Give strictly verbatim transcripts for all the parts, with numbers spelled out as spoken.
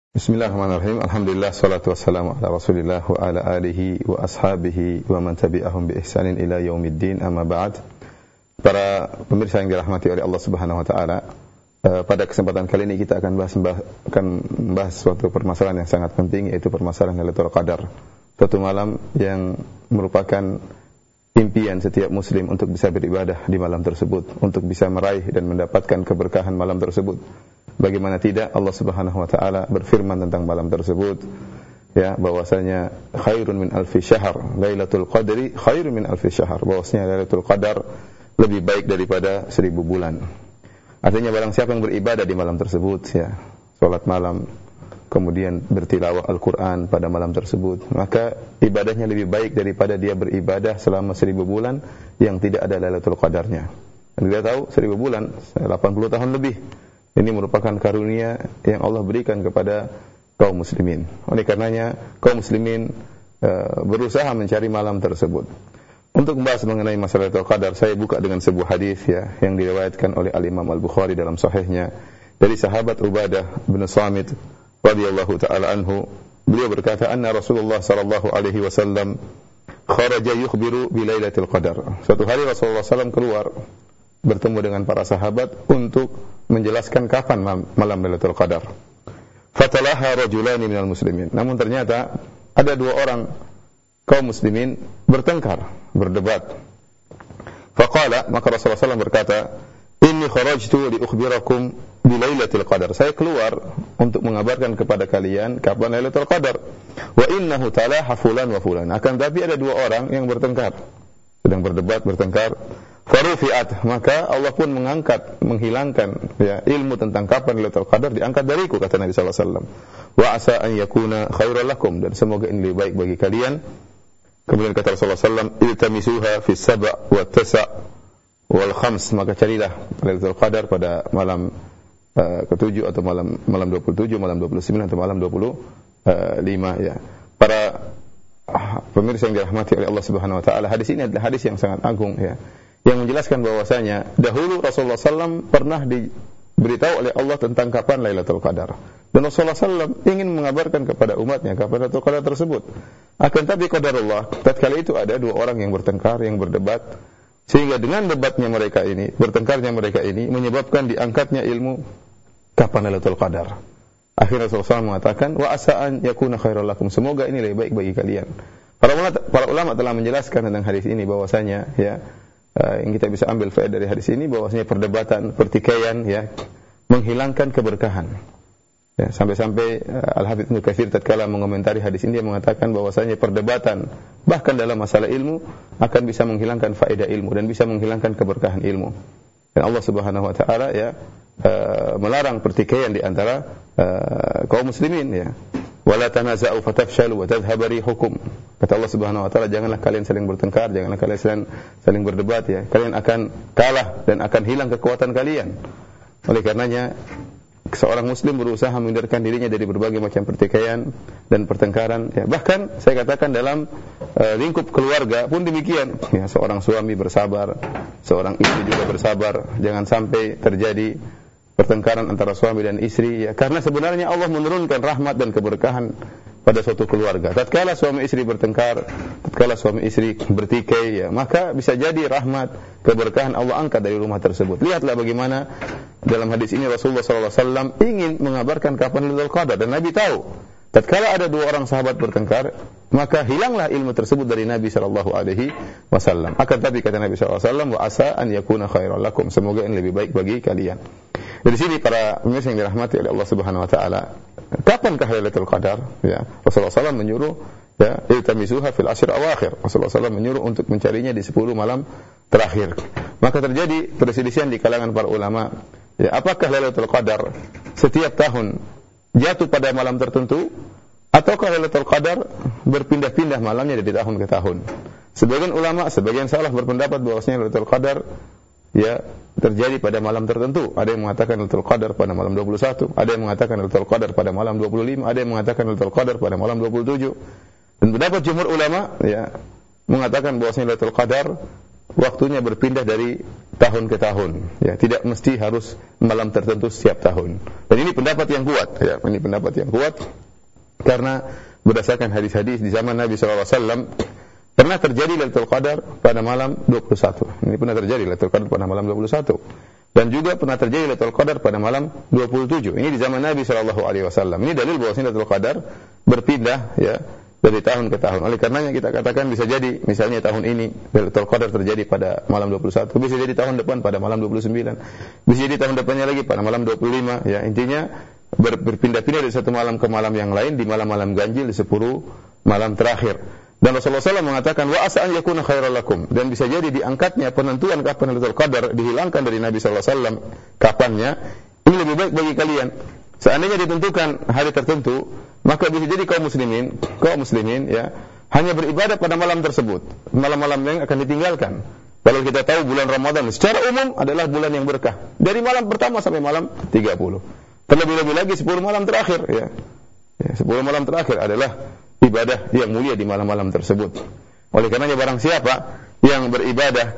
Bismillahirrahmanirrahim. Alhamdulillah, salatu wassalamu ala Rasulillah wa ala alihi wa ashabihi wa man tabi'ahum bi ihsanin ila yaumiddin, amma ba'd. Para pemirsa yang dirahmati oleh Allah Subhanahu wa taala, pada kesempatan kali ini kita akan bahas akan membahas suatu permasalahan yang sangat penting, yaitu permasalahan Lailatul Qadar. Suatu malam yang merupakan impian setiap muslim untuk bisa beribadah di malam tersebut, untuk bisa meraih dan mendapatkan keberkahan malam tersebut. Bagaimana tidak, Allah Subhanahu wa taala berfirman tentang malam tersebut, ya, bahwasanya khairun min alfi syahr, Lailatul Qadri khairun min alfi syahr, bahwasanya Lailatul Qadar lebih baik daripada seribu bulan. Artinya barang siapa yang beribadah di malam tersebut, ya, salat malam, kemudian bertilawah Al-Qur'an pada malam tersebut, maka ibadahnya lebih baik daripada dia beribadah selama seribu bulan yang tidak ada Lailatul Qadarnya. Dan kita tahu seribu bulan, delapan puluh tahun lebih. Ini merupakan karunia yang Allah berikan kepada kaum muslimin. Oleh karenanya kaum muslimin uh, berusaha mencari malam tersebut. Untuk membahas mengenai masalah Lailatul Qadar, saya buka dengan sebuah hadis, ya, yang diriwayatkan oleh Al-Imam Al-Bukhari dalam sahihnya dari sahabat Ubadah bin Samit radhiyallahu taala anhu. Beliau berkata, anna Rasulullah sallallahu alaihi wasallam kharaja yukhbiru bi Lailatul Qadar. Suatu hari Rasulullah sallallahu alaihi wasallam keluar bertemu dengan para sahabat untuk menjelaskan kapan malam Lailatul Qadar. Fatalaha rajulani minal muslimin. Namun ternyata ada dua orang kaum muslimin bertengkar, berdebat. Faqala, maka Rasulullah sallallahu alaihi wasallam berkata, inni kharajtu li ukhbirakum bi Lailatul Qadar. Saya keluar untuk mengabarkan kepada kalian kapan Lailatul Qadar. Wa innahu talaha fulan wa fulan. Akan tapi ada dua orang yang bertengkar, sedang berdebat, bertengkar. Farufi'at, maka Allah pun mengangkat, menghilangkan, ya, ilmu tentang kapan Lailatul Qadar diangkat dariku, kata Nabi sallallahu alaihi wasallam. Wa asa an yakuna khairan lakum, dan semoga ini lebih baik bagi kalian. Kemudian kata Rasulullah sallallahu alaihi wasallam, iltamisuha fi sab' wa tisa' wal khams, maka carilah Lailatul Qadar pada malam uh, ketujuh atau malam malam dua puluh tujuh, malam dua puluh sembilan atau malam dua puluh lima, ya. Para uh, pemirsa yang dirahmati oleh Allah Subhanahu wa taala, hadis ini adalah hadis yang sangat agung, ya, yang menjelaskan bahwasanya dahulu Rasulullah sallallahu alaihi wasallam pernah diberitahu oleh Allah tentang kapan Lailatul Qadar, dan Rasulullah sallallahu alaihi wasallam ingin mengabarkan kepada umatnya kapan Lailatul Qadar tersebut. Akan tapi qadarullah, tatkala itu ada dua orang yang bertengkar, yang berdebat, sehingga dengan debatnya mereka ini, bertengkarnya mereka ini, menyebabkan diangkatnya ilmu kapan Lailatul Qadar. Akhirnya Rasulullah sallallahu alaihi wasallam mengatakan, wa asa'an yakuna khairan lakum, semoga ini lebih baik bagi kalian. Para ulama, para ulama telah menjelaskan tentang hadis ini bahwasanya, ya, Uh, yang kita bisa ambil faedah dari hadis ini, bahwasanya perdebatan, pertikaian, ya, menghilangkan keberkahan. Ya, sampai-sampai uh, Al-Hafidz Ibnu Katsir tatkala mengomentari hadis ini, dia mengatakan bahwasanya perdebatan bahkan dalam masalah ilmu akan bisa menghilangkan faedah ilmu dan bisa menghilangkan keberkahan ilmu. Dan Allah Subhanahu wa taala, ya, uh, melarang pertikaian di antara uh, kaum muslimin, ya. Wala tanaza'u fatafshalu wa tadhhabu rihukum. Kata Allah Subhanahu wa taala, janganlah kalian saling bertengkar, janganlah kalian saling, saling berdebat, ya. Kalian akan kalah dan akan hilang kekuatan kalian. Oleh karenanya seorang muslim berusaha menghindarkan dirinya dari berbagai macam pertikaian dan pertengkaran, ya. Bahkan saya katakan dalam uh, lingkup keluarga pun demikian, ya. Seorang suami bersabar, seorang istri juga bersabar, jangan sampai terjadi pertengkaran antara suami dan istri, ya, karena sebenarnya Allah menurunkan rahmat dan keberkahan pada suatu keluarga. Tatkala suami istri bertengkar, tatkala suami istri bertikai, ya, maka bisa jadi rahmat, keberkahan Allah angkat dari rumah tersebut. Lihatlah bagaimana dalam hadis ini Rasulullah sallallahu alaihi wasallam ingin mengabarkan kapan Lailatul Qadar, dan Nabi tahu tatkala ada dua orang sahabat bertengkar, maka hilanglah ilmu tersebut dari Nabi sallallahu alaihi wasallam. Akan tapi kata Nabi sallallahu alaihi wasallam, wa asa an yakuna khairan lakum, semoga ini lebih baik bagi kalian. Dari sini para pemirsa yang dirahmati oleh Allah Subhanahu wa taala, kapankah Lailatul Qadar? Ya, Rasulullah sallallahu alaihi wasallam menyuruh, ya, iltamisuha fil ashr awakhir. Rasulullah sallallahu alaihi wasallam menyuruh untuk mencarinya di sepuluh malam terakhir. Maka terjadi perselisihan di kalangan para ulama, ya, apakah Lailatul Qadar setiap tahun jatuh pada malam tertentu, ataukah Lailatul Qadar berpindah-pindah malamnya dari tahun ke tahun? Sebagian ulama, sebagian salaf berpendapat bahwasanya Lailatul Qadar, ya, terjadi pada malam tertentu. Ada yang mengatakan Lailatul Qadar pada malam dua puluh satu, ada yang mengatakan Lailatul Qadar pada malam dua puluh lima, ada yang mengatakan Lailatul Qadar pada malam dua puluh tujuh. Dan pendapat jumhur ulama, ya, mengatakan bahwasanya Lailatul Qadar waktunya berpindah dari tahun ke tahun, ya, tidak mesti harus malam tertentu setiap tahun. Dan ini pendapat yang kuat, ya, ini pendapat yang kuat karena berdasarkan hadis-hadis di zaman Nabi sallallahu alaihi wasallam pernah terjadi Lailatul Qadar pada malam dua puluh satu. Ini pernah terjadi Lailatul Qadar pada malam dua puluh satu. Dan juga pernah terjadi Lailatul Qadar pada malam dua puluh tujuh. Ini di zaman Nabi sallallahu alaihi wasallam. Ini dalil bahwasanya Lailatul Qadar berpindah, ya, dari tahun ke tahun. Oleh karenanya kita katakan bisa jadi misalnya tahun ini Lailatul Qadar terjadi pada malam dua puluh satu, bisa jadi tahun depan pada malam dua puluh sembilan, bisa jadi tahun depannya lagi pada malam dua puluh lima, ya. Intinya ber, berpindah-pindah dari satu malam ke malam yang lain di malam-malam ganjil di sepuluh malam terakhir. Dan Rasulullah shallallahu alaihi wasallam mengatakan wa asa an yakuna khairal lakum, dan bisa jadi diangkatnya penentuan kapan Lailatul Qadar dihilangkan dari Nabi sallallahu alaihi wasallam kapannya, ini lebih baik bagi kalian. Seandainya ditentukan hari tertentu, maka bisa jadi kaum muslimin, kaum muslimin ya, hanya beribadah pada malam tersebut. Malam-malam yang akan ditinggalkan. Kalau kita tahu bulan Ramadan secara umum adalah bulan yang berkah. Dari malam pertama sampai malam tiga puluh. Terlebih-lebih lagi sepuluh malam terakhir, ya. Ya, sepuluh malam terakhir adalah ibadah yang mulia di malam-malam tersebut. Oleh karenanya barang siapa yang beribadah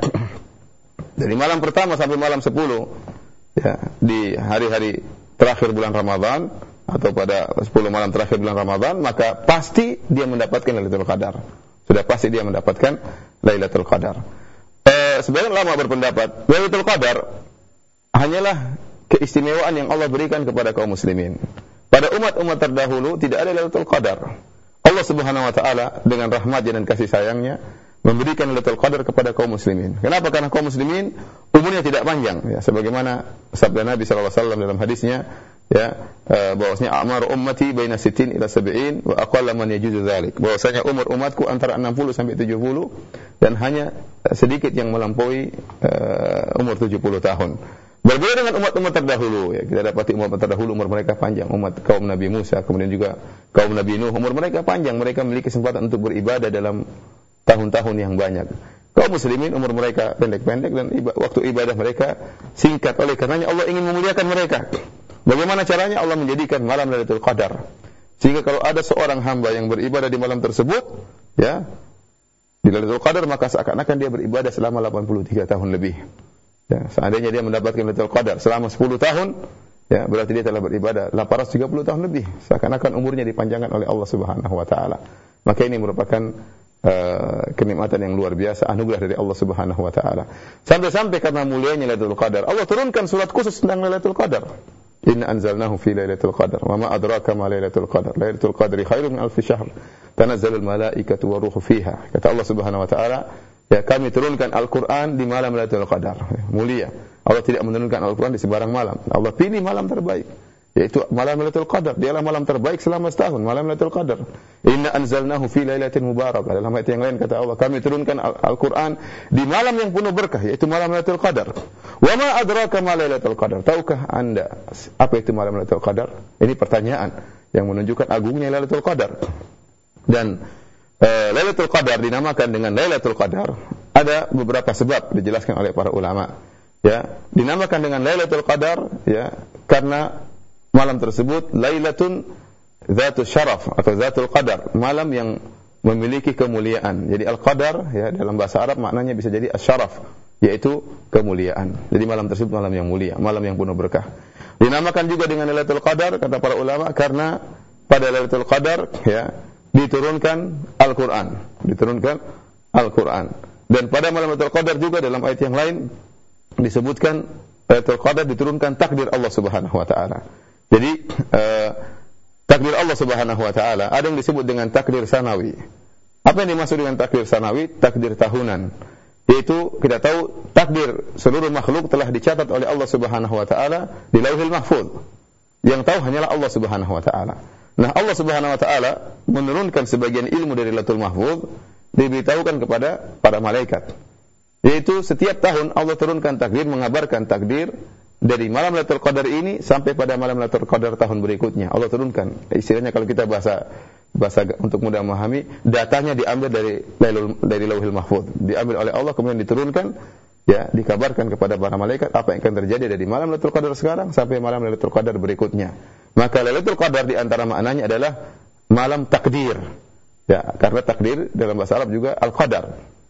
dari malam pertama sampai malam sepuluh, ya, di hari-hari terakhir bulan Ramadan atau pada sepuluh malam terakhir bulan Ramadan, maka pasti dia mendapatkan Lailatul Qadar. Sudah pasti dia mendapatkan Lailatul Qadar. Eh, sebagian ulama berpendapat Lailatul Qadar hanyalah keistimewaan yang Allah berikan kepada kaum muslimin. Pada umat-umat terdahulu tidak ada Lailatul Qadar. Allah Subhanahu wa taala dengan rahmat-Nya dan kasih sayangnya memberikan Lailatul Qadar kepada kaum muslimin. Kenapa? Karena kaum muslimin umurnya tidak panjang, ya, sebagaimana sabda Nabi sallallahu alaihi wasallam dalam hadisnya, ya, uh, bahwasanya a'mar ummati baina sittin ila sab'in wa aqalla man yajuzu dzalik. Bahwasanya umur umatku antara enam puluh sampai tujuh puluh dan hanya sedikit yang melampaui uh, umur tujuh puluh tahun. Berbeda dengan umat-umat terdahulu, ya, kita dapati umat terdahulu umur mereka panjang, umat kaum Nabi Musa, kemudian juga kaum Nabi Nuh, umur mereka panjang, mereka memiliki kesempatan untuk beribadah dalam tahun-tahun yang banyak. Kaum muslimin umur mereka pendek-pendek dan iba, waktu ibadah mereka singkat. Oleh karenanya Allah ingin memuliakan mereka. Bagaimana caranya? Allah menjadikan malam Lailatul Qadar, sehingga kalau ada seorang hamba yang beribadah di malam tersebut, ya, di Lailatul Qadar, maka seakan-akan dia beribadah selama delapan puluh tiga tahun lebih. Ya, seandainya dia mendapatkan Lailatul Qadar selama sepuluh tahun, ya, berarti dia telah beribadah delapan ratus tiga puluh tahun lebih. Seakan-akan umurnya dipanjangkan oleh Allah Subhanahu wa taala. Maka ini merupakan uh, kenikmatan yang luar biasa, anugerah dari Allah Subhanahu wa taala. Sampai-sampai karena mulianya Lailatul Qadar, Allah turunkan surat khusus tentang Lailatul Qadar. Inna anzalnahu fi Lailatul Qadar, wa ma adraka ma Lailatul Qadar. Lailatul Qadri khairun min alfi syahr. Tanazzalul malaikatu wa ruhu fiha. Kata Allah Subhanahu wa taala, ya, kami turunkan Al-Qur'an di malam Lailatul Qadar. Mulia. Allah tidak menurunkan Al-Qur'an di sebarang malam. Allah pilih malam terbaik, yaitu malam Lailatul Qadar. Dialah malam terbaik selama setahun, malam Lailatul Qadar. Inna anzalnahu fi lailatin mubarakah. Dalam ayat yang lain kata Allah, kami turunkan Al-Qur'an di malam yang penuh berkah, yaitu malam Lailatul Qadar. Wa ma adraka ma Lailatul Qadar. Tahukah Anda apa itu malam Lailatul Qadar? Ini pertanyaan yang menunjukkan agungnya Lailatul Qadar. Dan uh, Lailatul Qadar dinamakan dengan Lailatul Qadar ada beberapa sebab dijelaskan oleh para ulama. Ya, dinamakan dengan Lailatul Qadar, ya, karena malam tersebut Lailatun Dzatul Syaraf atau Dzatul Qadar, malam yang memiliki kemuliaan. Jadi Al-Qadar, ya, dalam bahasa Arab maknanya bisa jadi Asy-Syaraf, yaitu kemuliaan. Jadi malam tersebut malam yang mulia, malam yang penuh berkah. Dinamakan juga dengan Lailatul Qadar kata para ulama karena pada Lailatul Qadar, ya, diturunkan Al-Qur'an, diturunkan Al-Qur'an. Dan pada malam Lailatul Qadar juga dalam ayat yang lain disebutkan Lailatul Qadar diturunkan takdir Allah Subhanahu wa taala. Jadi uh, takdir Allah Subhanahu wa taala ada yang disebut dengan takdir sanawi. Apa yang dimaksud dengan takdir sanawi? Takdir tahunan. Yaitu kita tahu takdir seluruh makhluk telah dicatat oleh Allah Subhanahu wa taala di Lauhil Mahfuz. Yang tahu hanyalah Allah Subhanahu wa taala. Nah, Allah Subhanahu wa taala menurunkan sebagian ilmu dari Lauhil Mahfuz, diberitahukan kepada para malaikat. Yaitu setiap tahun Allah turunkan takdir, mengabarkan takdir dari malam Lailatul Qadar ini sampai pada malam Lailatul Qadar tahun berikutnya. Allah turunkan. Istilahnya kalau kita bahasa bahasa untuk mudah memahami, datanya diambil dari dari Lauhil Mahfuz, diambil oleh Allah kemudian diturunkan, ya, dikabarkan kepada para malaikat apa yang akan terjadi dari malam Lailatul Qadar sekarang sampai malam Lailatul Qadar berikutnya. Maka Lailatul Qadar di antara maknanya adalah malam takdir. Ya, karena takdir dalam bahasa Arab juga al-qadar.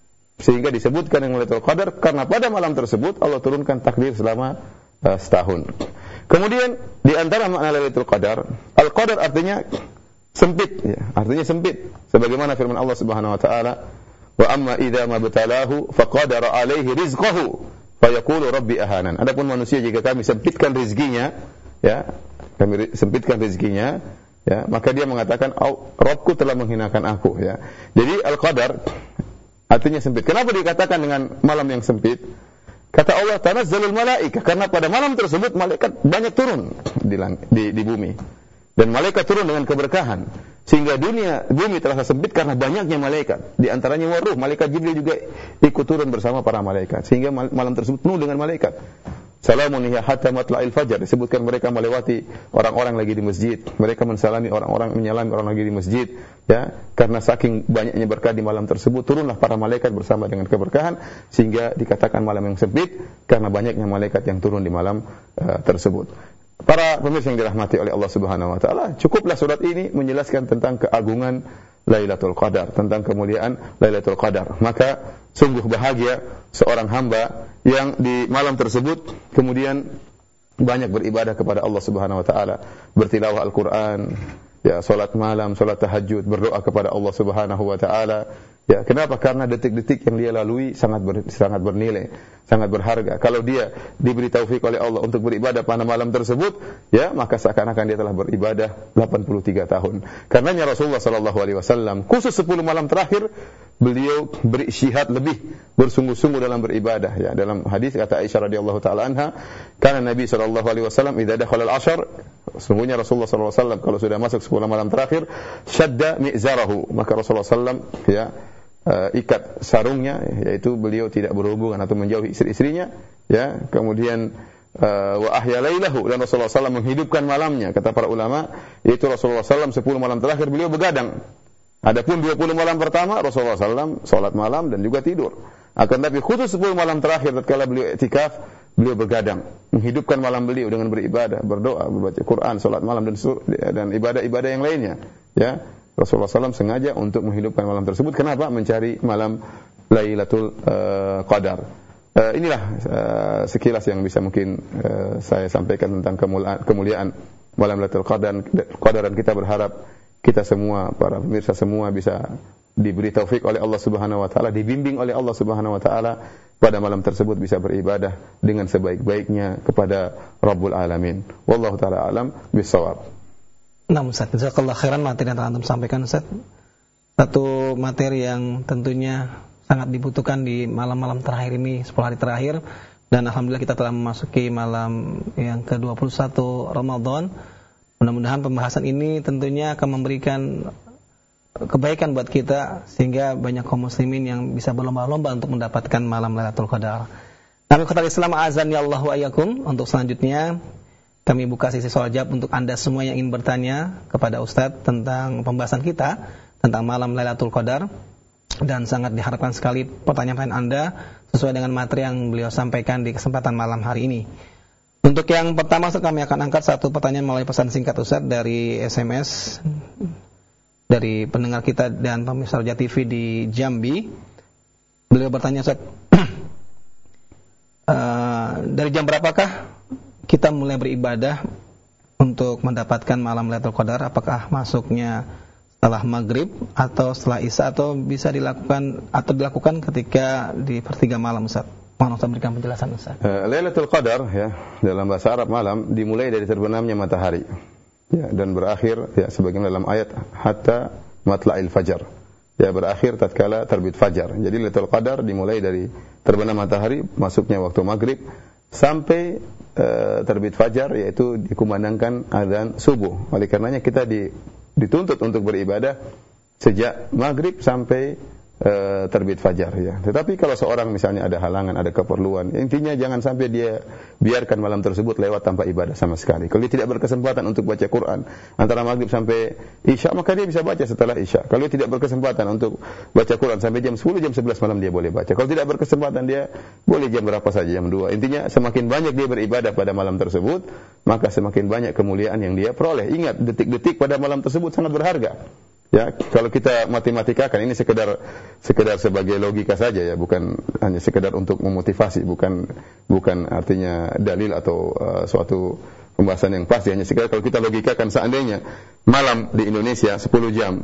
Sehingga disebutkan yang Lailatul Qadar karena pada malam tersebut Allah turunkan takdir selama uh, setahun. Kemudian di antara makna Lailatul Qadar, Al-Qadar artinya sempit, ya, artinya sempit. Sebagaimana firman Allah Subhanahu wa taala, "Wa amma idza mabtalahu faqadara alaihi rizqahu fayaqulu rabbi ahanan." Adapun manusia jika kami sempitkan rezekinya, ya, kami sempitkan rezekinya, ya, maka dia mengatakan, "Oh, Rabbku telah menghinakan aku," ya. Jadi Al-Qadar artinya sempit. Kenapa dikatakan dengan malam yang sempit? Kata Allah, "Tanazzalul malaikah," karena pada malam tersebut malaikat banyak turun di di, di bumi. Dan malaikat turun dengan keberkahan. Sehingga dunia bumi terasa sempit karena banyaknya malaikat. Di antaranya waruh, malaikat Jibril juga ikut turun bersama para malaikat. Sehingga malam tersebut penuh dengan malaikat. Salamun hiya hatta matla'il fajar, disebutkan mereka melewati orang-orang lagi di masjid, mereka mensalami orang-orang, menyalami orang lagi di masjid, ya, karena saking banyaknya berkah di malam tersebut turunlah para malaikat bersama dengan keberkahan, sehingga dikatakan malam yang sempit karena banyaknya malaikat yang turun di malam uh, tersebut. Para pemirsa yang dirahmati oleh Allah Subhanahu wa taala, cukuplah surat ini menjelaskan tentang keagungan Lailatul Qadar, tentang kemuliaan Lailatul Qadar. Maka sungguh bahagia seorang hamba yang di malam tersebut kemudian banyak beribadah kepada Allah Subhanahu wa taala, bertilawah Al-Qur'an, ya, salat malam, salat tahajud, berdoa kepada Allah Subhanahu wa taala. Ya, kenapa? Karena detik-detik yang dia lalui sangat ber, sangat bernilai, sangat berharga. Kalau dia diberi taufik oleh Allah untuk beribadah pada malam tersebut, ya, maka seakan-akan dia telah beribadah delapan puluh tiga tahun. Karenanya Rasulullah sallallahu alaihi wasallam khusus sepuluh malam terakhir beliau beristihad lebih, bersungguh-sungguh dalam beribadah, ya. Dalam hadis kata Aisyah radhiyallahu taala anha, "Kana Nabi sallallahu alaihi wasallam idza dakhala al-ashr," sesungguhnya Rasulullah sallallahu alaihi wasallam kalau sudah masuk sepuluh malam terakhir, "syadda mi'zarahu," maka Rasulullah sallallahu alaihi wasallam, ya, Uh, ikat sarungnya, yaitu beliau tidak berhubungan atau menjauhi istri-istrinya, ya. Kemudian uh, wa ahya lailahu, dan Rasulullah sallallahu alaihi wasallam menghidupkan malamnya. Kata para ulama, yaitu Rasulullah sallallahu alaihi wasallam sepuluh malam terakhir beliau begadang. Adapun dua puluh malam pertama Rasulullah sallallahu alaihi wasallam salat malam dan juga tidur. Akan tapi khusus sepuluh malam terakhir tatkala beliau iktikaf, beliau begadang, menghidupkan malam beliau dengan beribadah, berdoa, membaca Quran, salat malam dan dan ibadah-ibadah yang lainnya, ya. Rasulullah sallallahu alaihi wasallam sengaja untuk menghidupkan malam tersebut. Kenapa? Mencari malam Lailatul uh, Qadar. Uh, inilah uh, sekilas yang bisa mungkin uh, saya sampaikan tentang kemuliaan, kemuliaan malam Lailatul Qadar. Dan kita berharap kita semua, para pemirsa semua, bisa diberi taufik oleh Allah Subhanahu wa taala, dibimbing oleh Allah Subhanahu wa taala pada malam tersebut bisa beribadah dengan sebaik-baiknya kepada Rabbul Alamin. Wallahu taala alam bissawab. Nah, Ustaz, jazakallah khairan materi yang telah antum sampaikan, Ustaz. Satu materi yang tentunya sangat dibutuhkan di malam-malam terakhir ini, sepuluh hari terakhir, dan alhamdulillah kita telah memasuki malam yang ke dua puluh satu Ramadan. Mudah-mudahan pembahasan ini tentunya akan memberikan kebaikan buat kita, sehingga banyak kaum muslimin yang bisa berlomba-lomba untuk mendapatkan malam Lailatul Qadar. Kami khawatir Islam azan ya Allah wa iyyakum. Untuk selanjutnya kami buka sesi soal jawab untuk Anda semua yang ingin bertanya kepada Ustadz tentang pembahasan kita tentang malam Lailatul Qadar, dan sangat diharapkan sekali pertanyaan Anda sesuai dengan materi yang beliau sampaikan di kesempatan malam hari ini. Untuk yang pertama, kami akan angkat satu pertanyaan melalui pesan singkat Ustadz dari S M S dari pendengar kita dan pemirsa Roja T V di Jambi. Beliau bertanya, Ustadz, uh, dari jam berapakah kita mulai beribadah untuk mendapatkan malam Lailatul Qadar? Apakah masuknya setelah maghrib atau setelah isya, atau bisa dilakukan atau dilakukan ketika di pertiga malam, Ustaz? Mohon Ustaz berikan penjelasan, Ustaz. Uh, Lailatul Qadar, ya, dalam bahasa Arab malam dimulai dari terbenamnya matahari, ya, dan berakhir, ya, sebagaimana dalam ayat hatta matla'il fajar, ya, berakhir tatkala terbit fajar. Jadi Lailatul Qadar dimulai dari terbenam matahari, masuknya waktu maghrib, sampai uh, terbit fajar, yaitu dikumandangkan azan subuh. Oleh karenanya kita di, dituntut untuk beribadah sejak maghrib sampai uh, terbit fajar, ya. Tetapi kalau seorang misalnya ada halangan, ada keperluan, intinya jangan sampai dia biarkan malam tersebut lewat tanpa ibadah sama sekali. Kalau dia tidak berkesempatan untuk baca Quran antara maghrib sampai isya, maka dia bisa baca setelah isya. Kalau dia tidak berkesempatan untuk baca Quran sampai jam sepuluh, jam sebelas malam dia boleh baca. Kalau tidak berkesempatan, dia boleh jam berapa saja, jam dua. Intinya semakin banyak dia beribadah pada malam tersebut, maka semakin banyak kemuliaan yang dia peroleh. Ingat, detik-detik pada malam tersebut sangat berharga. Ya, kalau kita matematikakan ini sekedar sekedar sebagai logika saja ya, bukan hanya sekedar untuk memotivasi, bukan bukan artinya dalil atau uh, suatu pembahasan yang pasti, hanya sekedar kalau kita logikakan seandainya malam di Indonesia sepuluh jam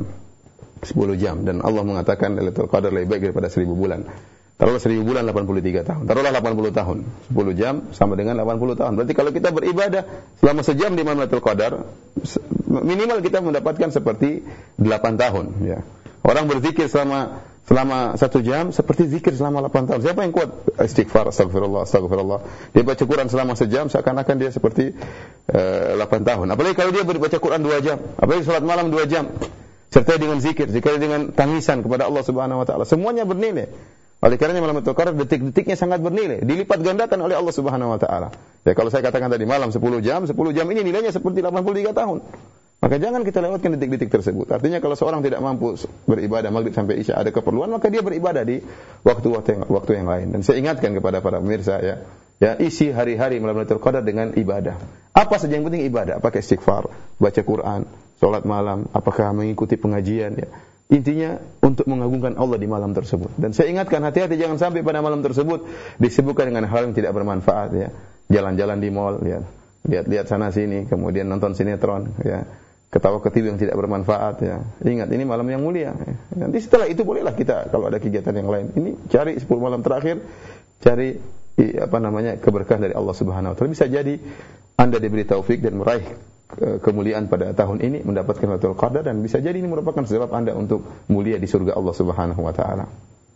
dan Allah mengatakan Lailatul Qadar lebih baik daripada seribu bulan. Taruhlah seribu bulan delapan puluh tiga tahun. Taruhlah delapan puluh tahun. sepuluh jam sama dengan delapan puluh tahun. Berarti kalau kita beribadah selama sejam di malam Lailatul Qadar, minimal kita mendapatkan seperti delapan tahun. Ya. Orang berzikir selama selama satu jam seperti zikir selama delapan tahun. Siapa yang kuat istighfar, astagfirullah, astagfirullah. Dia baca Quran selama sejam, seakan-akan dia seperti uh, delapan tahun. Apalagi kalau dia baca Quran dua jam. Apalagi salat malam dua jam. Serta dengan zikir, zikir dengan tangisan kepada Allah Subhanahu wa taala. Semuanya bernilai. Oleh karenanya malam Lailatul Qadar detik-detiknya sangat bernilai, dilipat gandakan oleh Allah Subhanahu wa taala. Ya kalau saya katakan tadi malam sepuluh jam, sepuluh jam ini nilainya seperti delapan puluh tiga tahun. Maka jangan kita lewatkan detik-detik tersebut. Artinya kalau seorang tidak mampu beribadah maghrib sampai isya ada keperluan, maka dia beribadah di waktu-waktu yang, waktu yang lain. Dan saya ingatkan kepada para pemirsa ya, ya isi hari-hari malam Lailatul Qadar dengan ibadah. Apa saja yang penting ibadah, apakah istighfar, baca Quran, salat malam, apakah mengikuti pengajian ya. Intinya untuk mengagungkan Allah di malam tersebut. Dan saya ingatkan hati-hati jangan sampai pada malam tersebut disibukkan dengan hal yang tidak bermanfaat ya. Jalan-jalan di mall ya. Lihat-lihat sana sini, kemudian nonton sinetron ya. Ketawa ketiwi yang tidak bermanfaat ya. Ingat ini malam yang mulia ya. Nanti setelah itu bolehlah kita kalau ada kegiatan yang lain. Ini cari sepuluh malam terakhir, cari apa namanya keberkahan dari Allah Subhanahu wa taala. Bisa jadi Anda diberi taufik dan meraih kemuliaan pada tahun ini, mendapatkan Lailatul Qadar, dan bisa jadi ini merupakan sebab Anda untuk mulia di surga Allah Subhanahu wa taala.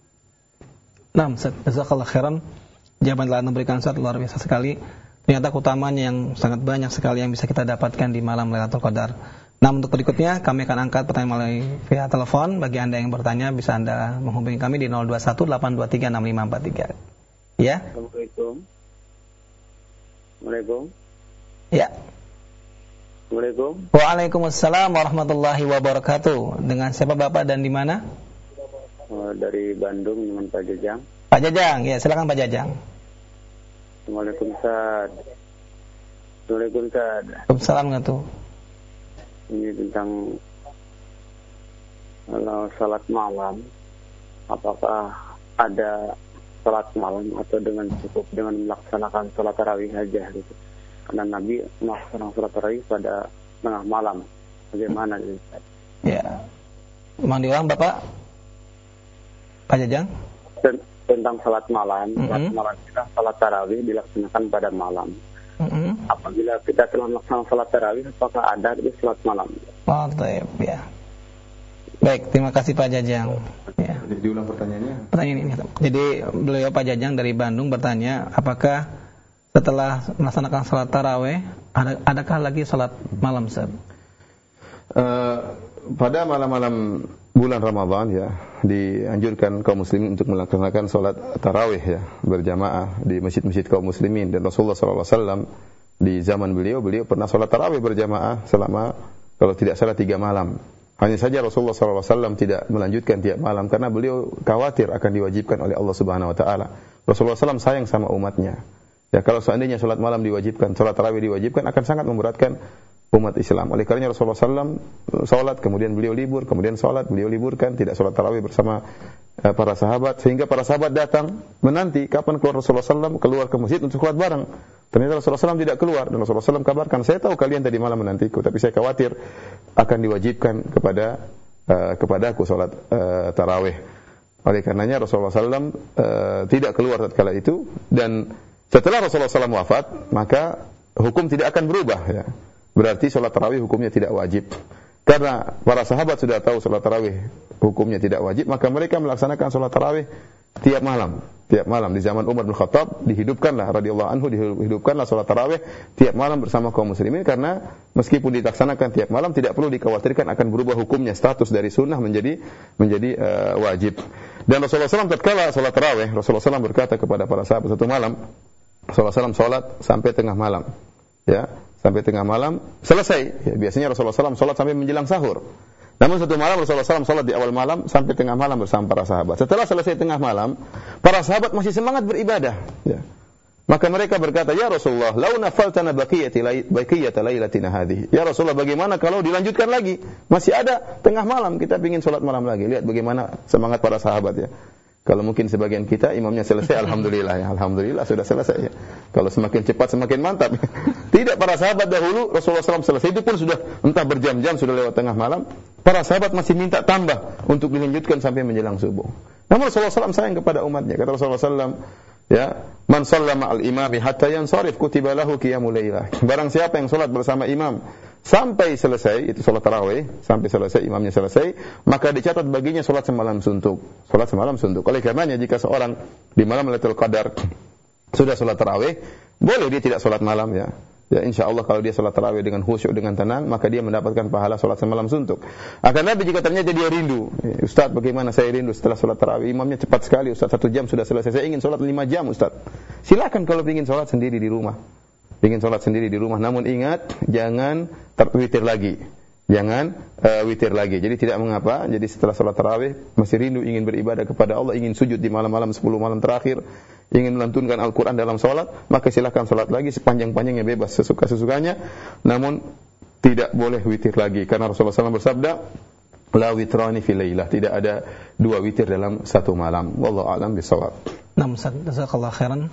Naam, jazakallahu khairan. Jawaban telah memberikan Ustaz luar biasa sekali. Ternyata keutamaan yang sangat banyak sekali yang bisa kita dapatkan di malam Lailatul Qadar. Nah, untuk berikutnya kami akan angkat pertanyaan melalui via telepon. Bagi Anda yang bertanya bisa Anda menghubungi kami di nol dua satu delapan dua tiga enam lima empat tiga. Ya. Assalamualaikum. Waalaikumsalam. Ya. Assalamualaikum. Waalaikumsalam warahmatullahi wabarakatuh. Dengan siapa Bapak dan di mana? Oh, dari Bandung dengan Pak Jajang. Pak Jajang, ya silakan Pak Jajang. Assalamualaikum Ustaz. Assalamualaikum Ustaz. Waalaikumsalam ngatu. Ini tentang kalau salat malam, apakah ada salat malam atau dengan cukup dengan melaksanakan salat tarawih saja gitu? Karena Nabi melaksanakan salat tarawih pada tengah malam. Bagaimana ini? Ya. Mohon diulang Bapak. Pak Jajang. Tentang salat malam, mm-hmm. salat malam kita salat tarawih dilaksanakan pada malam. Mm-hmm. Apabila kita telah melaksanakan salat tarawih, apakah ada di salat malam? Oh, baik, ya. Baik, terima kasih Pak Jajang. Ya. Jadi diulang pertanyaannya. Pertanyaan ini. Jadi beliau Pak Jajang dari Bandung bertanya, apakah setelah melaksanakan salat tarawih, ada, adakah lagi salat malam, Ustaz? Uh, pada malam-malam bulan Ramadan ya, dianjurkan kaum muslimin untuk melaksanakan salat tarawih ya, berjamaah di masjid-masjid kaum muslimin. Dan Rasulullah sallallahu alaihi wasallam di zaman beliau, beliau pernah salat tarawih berjamaah selama kalau tidak salah tiga malam. Hanya saja Rasulullah sallallahu alaihi wasallam tidak melanjutkan tiap malam karena beliau khawatir akan diwajibkan oleh Allah Subhanahu wa taala. Rasulullah sallallahu alaihi wasallam sayang sama umatnya. Ya, kalau seandainya salat malam diwajibkan, salat tarawih diwajibkan, akan sangat memberatkan umat Islam. Oleh karenanya Rasulullah sallallahu alaihi wasallam salat, kemudian beliau libur, kemudian salat, beliau liburkan, tidak salat tarawih bersama uh, para sahabat, sehingga para sahabat datang menanti kapan keluar Rasulullah sallallahu alaihi wasallam keluar ke masjid untuk salat bareng. Ternyata Rasulullah sallallahu alaihi wasallam tidak keluar, dan Rasulullah sallallahu alaihi wasallam kabarkan, saya tahu kalian tadi malam menantiku, tapi saya khawatir akan diwajibkan kepada uh, kepadaku salat uh, tarawih. Oleh karenanya Rasulullah sallallahu alaihi wasallam uh, tidak keluar tatkala itu, dan setelah Rasulullah sallallahu alaihi wasallam wafat, maka hukum tidak akan berubah ya. Berarti salat tarawih hukumnya tidak wajib. Karena para sahabat sudah tahu salat tarawih hukumnya tidak wajib, maka mereka melaksanakan salat tarawih tiap malam. Tiap malam di zaman Umar bin Khattab dihidupkanlah radhiyallahu anhu dihidupkanlah salat tarawih tiap malam bersama kaum muslimin, karena meskipun dilaksanakan tiap malam tidak perlu dikhawatirkan akan berubah hukumnya, status dari sunnah menjadi menjadi uh, wajib. Dan Rasulullah sallallahu alaihi wasallam tatkala salat tarawih, Rasulullah sallallahu alaihi wasallam berkata kepada para sahabat satu malam, Rasulullah sallallahu alaihi wasallam salat sampai tengah malam. Ya, sampai tengah malam selesai. Ya, biasanya Rasulullah sallallahu alaihi wasallam salat sampai menjelang sahur. Namun satu malam Rasulullah sallallahu alaihi wasallam salat di awal malam sampai tengah malam bersama para sahabat. Setelah selesai tengah malam, para sahabat masih semangat beribadah. Ya. Maka mereka berkata, "Ya Rasulullah, lau nafaltana baqiyata baqiyata lailatina hadhihi." Ya Rasulullah, bagaimana kalau dilanjutkan lagi? Masih ada tengah malam, kita ingin salat malam lagi. Lihat bagaimana semangat para sahabat ya. Kalau mungkin sebagian kita imamnya selesai, alhamdulillah ya, alhamdulillah sudah selesai ya. Kalau semakin cepat semakin mantap. Tidak, para sahabat dahulu Rasulullah shallallahu alaihi wasallam selesai itu pun sudah entah berjam-jam, sudah lewat tengah malam. Para sahabat masih minta tambah untuk dilanjutkan sampai menjelang subuh. Namun Rasulullah shallallahu alaihi wasallam sayang kepada umatnya. Kata Rasulullah shallallahu alaihi wasallam, ya, man shalla ma'al imami hatta yansarif kutiba lahu qiyamul lailah. Barang siapa yang salat bersama imam sampai selesai, itu salat tarawih, sampai selesai imamnya selesai, maka dicatat baginya salat semalam suntuk. Salat semalam suntuk. Oleh karenanya jika seorang di malam Lailatul Qadar sudah salat tarawih, boleh dia tidak salat malam ya. Ya insyaallah kalau dia salat tarawih dengan khusyuk, dengan tenang, maka dia mendapatkan pahala salat semalam suntuk. Akan tapi jika ternyata dia rindu, Ustaz bagaimana saya rindu setelah salat tarawih, imamnya cepat sekali Ustaz, satu jam sudah selesai, saya ingin salat lima jam Ustaz. Silakan kalau ingin salat sendiri di rumah. Ingin salat sendiri di rumah, namun ingat jangan terwitir lagi. Jangan uh, witir lagi. Jadi tidak mengapa. Jadi setelah salat tarawih masih rindu ingin beribadah kepada Allah, ingin sujud di malam-malam sepuluh malam terakhir, ingin melantunkan Al-Qur'an dalam salat, maka silakan salat lagi sepanjang-panjangnya, bebas sesuka-sesukanya. Namun tidak boleh witir lagi karena Rasulullah shallallahu alaihi wasallam bersabda, la witrani fil lailah, tidak ada dua witir dalam satu malam. Wallahu a'lam bishawab. Nah, jazakallahu khairan.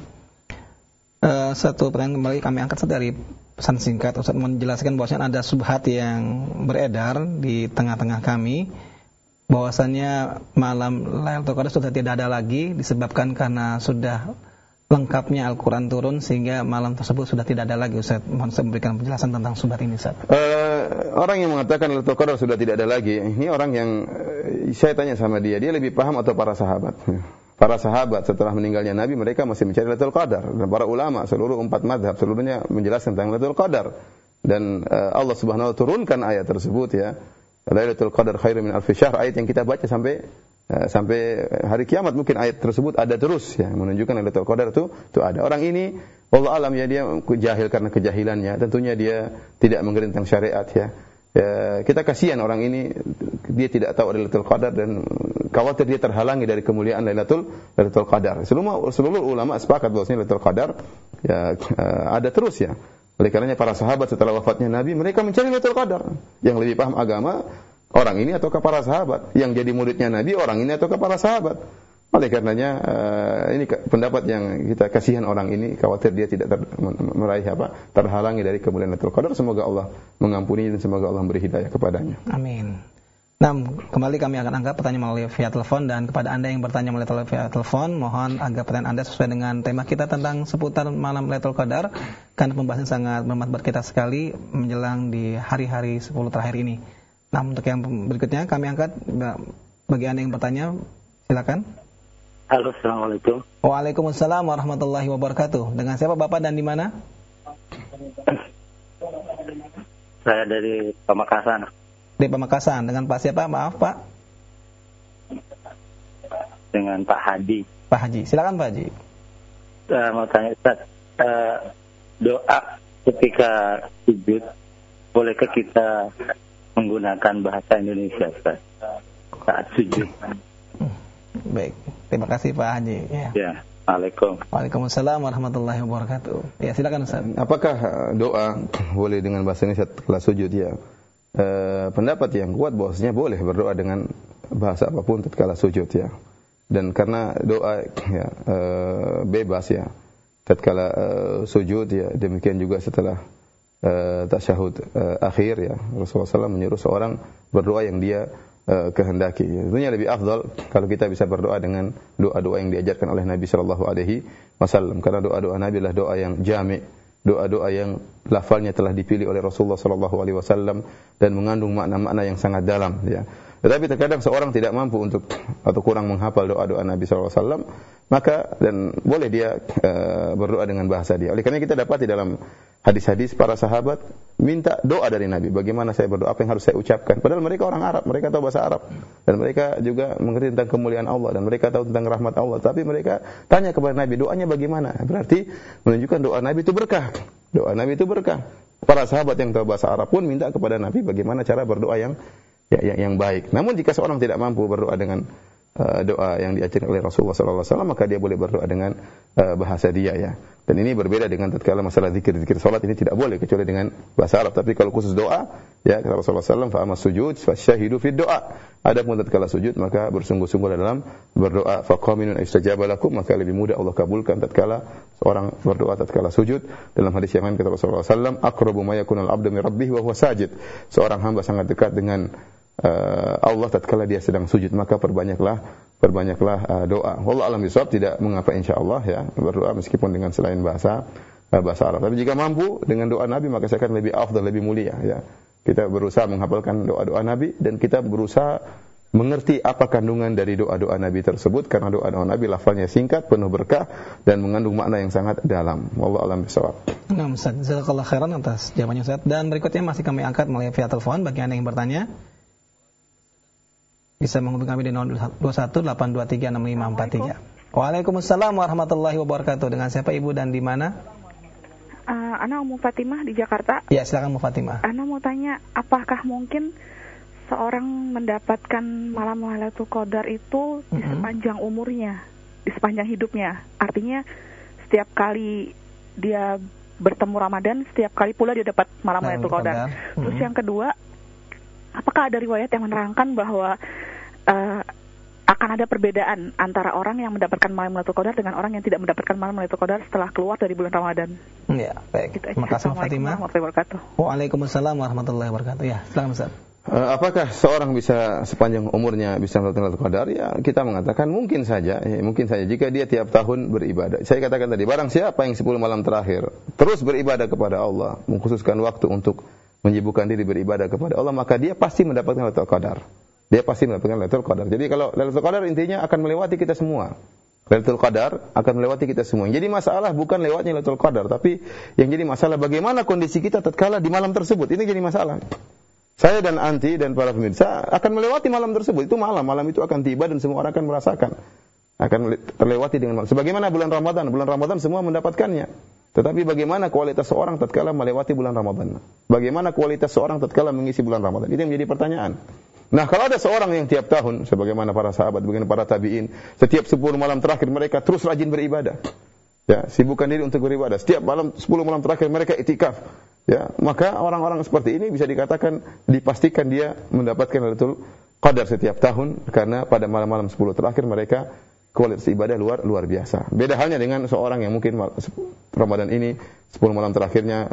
Uh, satu pertanyaan kembali kami angkat dari pesan singkat. Ustaz menjelaskan bahwasanya ada subhat yang beredar di tengah-tengah kami bahwasannya malam Lailatul Qadar sudah tidak ada lagi disebabkan karena sudah lengkapnya Al-Quran turun sehingga malam tersebut sudah tidak ada lagi. Ustaz mohon saya memberikan penjelasan tentang subhat ini, Ustaz. Uh, orang yang mengatakan Lailatul Qadar sudah tidak ada lagi, ini orang yang uh, saya tanya sama dia, dia lebih paham atau para sahabat? Para sahabat setelah meninggalnya Nabi, mereka masih mencari Lailatul Qadar. Dan para ulama, seluruh empat mazhab, seluruhnya menjelaskan tentang Lailatul Qadar. Dan uh, Allah Subhanahu wa taala turunkan ayat tersebut ya. Lailatul Qadar khairum min alfi syahr, ayat yang kita baca sampai uh, sampai hari kiamat, mungkin ayat tersebut ada terus ya, menunjukkan Lailatul Qadar itu itu ada. Orang ini wallahu alam ya, dia jahil karena kejahilannya. Tentunya dia tidak mengerti tentang syariat ya. Ya, kita kasihan orang ini, dia tidak tahu Lailatul Qadar dan khawatir dia terhalangi dari kemuliaan Lailatul Lailatul Qadar. Seluruh seluruh ulama sepakat bahwasanya Lailatul Qadar ya ada terus ya. Oleh karenanya para sahabat setelah wafatnya Nabi, mereka mencari Lailatul Qadar. Yang lebih paham agama orang ini ataukah para sahabat? Yang jadi muridnya Nabi orang ini ataukah para sahabat? Oleh karenanya uh, ini pendapat yang kita kasihan orang ini, khawatir dia tidak ter, meraih apa terhalangi dari kemuliaan Lailatul Qadar. Semoga Allah mengampuni dan semoga Allah memberi hidayah kepadanya. Amin. Nah, kembali kami akan angkat pertanyaan melalui via telepon, dan kepada Anda yang bertanya melalui via telepon, mohon agar pertanyaan Anda sesuai dengan tema kita tentang seputar malam Lailatul Qadar, karena pembahasan sangat bermanfaat kita sekali menjelang di hari-hari sepuluh terakhir ini. Nah, untuk yang berikutnya kami angkat bagi Anda yang bertanya, silakan. Halo, assalamualaikum. Waalaikumsalam warahmatullahi wabarakatuh. Dengan siapa Bapak dan di mana? Saya dari Pamekasan. Dari Pamekasan. Dengan Pak siapa? Maaf Pak. Dengan Pak Haji. Pak Haji. Silakan Pak Haji. Uh, mau tanya Ustaz, uh, doa ketika sujud, bolehkah kita menggunakan bahasa Indonesia Ustaz saat sujud? Baik, terima kasih Pak Haji. Ya. Ya, Waalaikumsalam. Waalaikumsalam warahmatullahi wabarakatuh. Ya, silakan Ustaz. Apakah doa boleh dengan bahasa Indonesia setelah sujud ya? E, pendapat yang kuat bahwasanya boleh berdoa dengan bahasa apapun tatkala sujud ya. Dan karena doa ya e, bebas ya tatkala e, sujud ya, demikian juga setelah e, tasyahud e, akhir ya. Rasulullah shallallahu alaihi wasallam menyuruh seorang berdoa yang dia kehendaki. Tentunya lebih afdal kalau kita bisa berdoa dengan doa-doa yang diajarkan oleh Nabi sallallahu alaihi wasallam, karena doa-doa Nabi adalah doa yang jami', doa-doa yang lafalnya telah dipilih oleh Rasulullah sallallahu alaihi wasallam dan mengandung makna-makna yang sangat dalam ya. Tetapi terkadang seorang tidak mampu untuk atau kurang menghafal doa-doa Nabi sallallahu alaihi wasallam, maka dan boleh dia uh, berdoa dengan bahasa dia. Oleh karena kita dapat di dalam hadis-hadis para sahabat minta doa dari Nabi. Bagaimana saya berdoa, apa yang harus saya ucapkan? Padahal mereka orang Arab, mereka tahu bahasa Arab dan mereka juga mengerti tentang kemuliaan Allah dan mereka tahu tentang rahmat Allah. Tapi mereka tanya kepada Nabi, doanya bagaimana? Berarti menunjukkan doa Nabi itu berkah. Doa Nabi itu berkah. Para sahabat yang tahu bahasa Arab pun minta kepada Nabi bagaimana cara berdoa yang ya, yang, yang baik. Namun jika seorang tidak mampu berdoa dengan uh, doa yang diajarkan oleh Rasulullah sallallahu alaihi wasallam, maka dia boleh berdoa dengan uh, bahasa dia ya. Dan ini berbeda dengan tatkala masalah zikir-zikir salat, ini tidak boleh kecuali dengan bahasa Arab. Tapi kalau khusus doa, ya kata Rasulullah sallallahu alaihi wasallam, fa amma sujud fasyahidu fid doa. Adapun tatkala sujud maka bersungguh-sungguh dalam berdoa. Fa qaminun istajaba lakum, maka lebih mudah Allah kabulkan tatkala seorang berdoa tatkala sujud. Dalam hadis yang lain kata Rasulullah sallallahu alaihi wasallam, aqrabu ma yakunul 'abdu min rabbih wa huwa sajid. Seorang hamba sangat dekat dengan uh, Allah tatkala dia sedang sujud, maka perbanyaklah perbanyaklah uh, doa. Wallahu a'lam bishawab, tidak mengapa insyaallah ya berdoa meskipun dengan selain bahasa uh, bahasa Arab. Tapi jika mampu dengan doa Nabi maka saya akan lebih afdal, lebih mulia ya. Kita berusaha menghafalkan doa-doa Nabi dan kita berusaha mengerti apa kandungan dari doa-doa Nabi tersebut, karena doa-doa Nabi lafalnya singkat, penuh berkah dan mengandung makna yang sangat dalam. Wallahu a'lam bishawab. Nah, Ustaz, jazakallahu khairan atas jawabannya Ustaz. Dan berikutnya masih kami angkat melalui via telepon bagi Anda yang bertanya. Bisa menghubungi kami di nol dua satu delapan dua tiga enam lima empat tiga. Waalaikumsalam warahmatullahi wabarakatuh. Dengan siapa Ibu dan di mana? Uh, Ana Ummu Fatimah di Jakarta. Ya, silakan Ummu Fatimah. Ana mau tanya, apakah mungkin seorang mendapatkan malam Lailatul Qadar itu di mm-hmm. sepanjang umurnya, di sepanjang hidupnya? Artinya setiap kali dia bertemu Ramadan, setiap kali pula dia dapat malam Lailatul Qadar. Mm-hmm. Terus yang kedua, apakah ada riwayat yang menerangkan bahwa Uh, akan ada perbedaan antara orang yang mendapatkan malam Lailatul Qadar dengan orang yang tidak mendapatkan malam Lailatul Qadar setelah keluar dari bulan Ramadan? Ya, baik. Terima kasih Fatimah. Waalaikumsalam warahmatullahi wabarakatuh. Ya, silakan Ustaz. Uh, apakah seorang bisa sepanjang umurnya bisa mendapatkan Lailatul Qadar? Ya, kita mengatakan mungkin saja, ya, mungkin saja jika dia tiap tahun beribadah. Saya katakan tadi, barang siapa yang sepuluh malam terakhir terus beribadah kepada Allah, mengkhususkan waktu untuk menyibukkan diri beribadah kepada Allah, maka dia pasti mendapatkan Lailatul Qadar. Dia pasti mendapatkan Lailatul Qadar. Jadi kalau Lailatul Qadar intinya akan melewati kita semua. Lailatul Qadar akan melewati kita semua. Jadi masalah bukan lewatnya Lailatul Qadar, tapi yang jadi masalah bagaimana kondisi kita tatkala di malam tersebut. Ini jadi masalah. Saya dan anti dan para pemirsa akan melewati malam tersebut. Itu malam, malam itu akan tiba dan semua orang akan merasakan. Akan terlewati dengan malam. Sebagaimana bulan Ramadan, bulan Ramadan semua mendapatkannya. Tetapi bagaimana kualitas seorang tatkala melewati bulan Ramadan? Bagaimana kualitas seorang tatkala mengisi bulan Ramadan? Itu yang menjadi pertanyaan. Nah, kalau ada seorang yang tiap tahun, sebagaimana para sahabat, bagaimana para tabi'in, setiap sepuluh malam terakhir mereka terus rajin beribadah. Ya, sibukkan diri untuk beribadah. Setiap malam sepuluh malam terakhir mereka itikaf. Ya, maka orang-orang seperti ini bisa dikatakan dipastikan dia mendapatkan Lailatul Qadar setiap tahun, karena pada malam-malam sepuluh terakhir mereka kualitas ibadah luar luar biasa. Beda halnya dengan seorang yang mungkin Ramadan ini sepuluh malam terakhirnya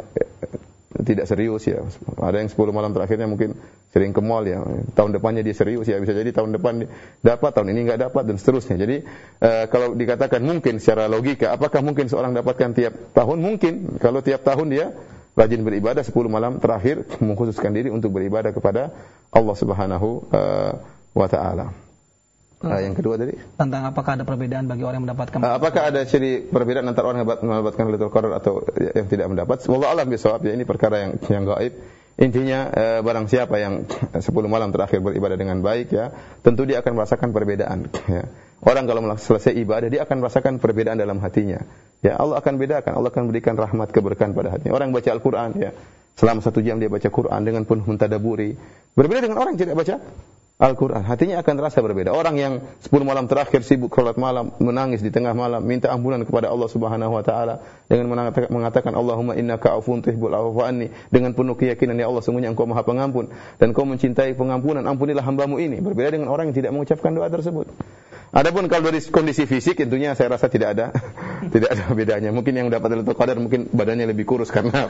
tidak serius ya. Ada yang sepuluh malam terakhirnya mungkin sering ke mall ya. Tahun depannya dia serius ya, bisa jadi tahun depan dapat, tahun ini enggak dapat dan seterusnya. Jadi uh, kalau dikatakan mungkin secara logika, apakah mungkin seorang dapatkan tiap tahun? Mungkin. Kalau tiap tahun dia rajin beribadah sepuluh malam terakhir, mengkhususkan diri untuk beribadah kepada Allah Subhanahu uh, wa taala. Uh, yang kedua tadi tentang apakah ada perbedaan bagi orang yang mendapatkan uh, apakah ada ciri perbedaan antara orang yang mendapatkan Lailatul Qadar atau yang tidak mendapat? Wallahu a'lam bishawab, ya, ini perkara yang yang gaib. Intinya uh, barang siapa yang sepuluh malam terakhir beribadah dengan baik ya, tentu dia akan merasakan perbedaan ya. Orang kalau selesai ibadah dia akan merasakan perbedaan dalam hatinya. Ya, Allah akan bedakan, Allah akan berikan rahmat keberkahan pada hatinya. Orang baca Al-Qur'an ya, selama satu jam dia baca Qur'an dengan penuh mentadaburi. Berbeda dengan orang yang tidak baca Al-Quran, hatinya akan terasa berbeda. Orang yang sepuluh malam terakhir sibuk salat malam, menangis di tengah malam, minta ampunan kepada Allah Subhanahu wa taala dengan mengatakan, mengatakan Allahumma innaka afuwun tuhibbul afwa anni, dengan penuh keyakinan ya Allah sungguhnya Engkau Maha Pengampun dan Engkau mencintai pengampunan, ampunilah hambamu ini. Berbeda dengan orang yang tidak mengucapkan doa tersebut. Adapun kalau dari kondisi fisik tentunya saya rasa tidak ada tidak ada bedanya. Mungkin yang dapat Lailatul Qadar mungkin badannya lebih kurus karena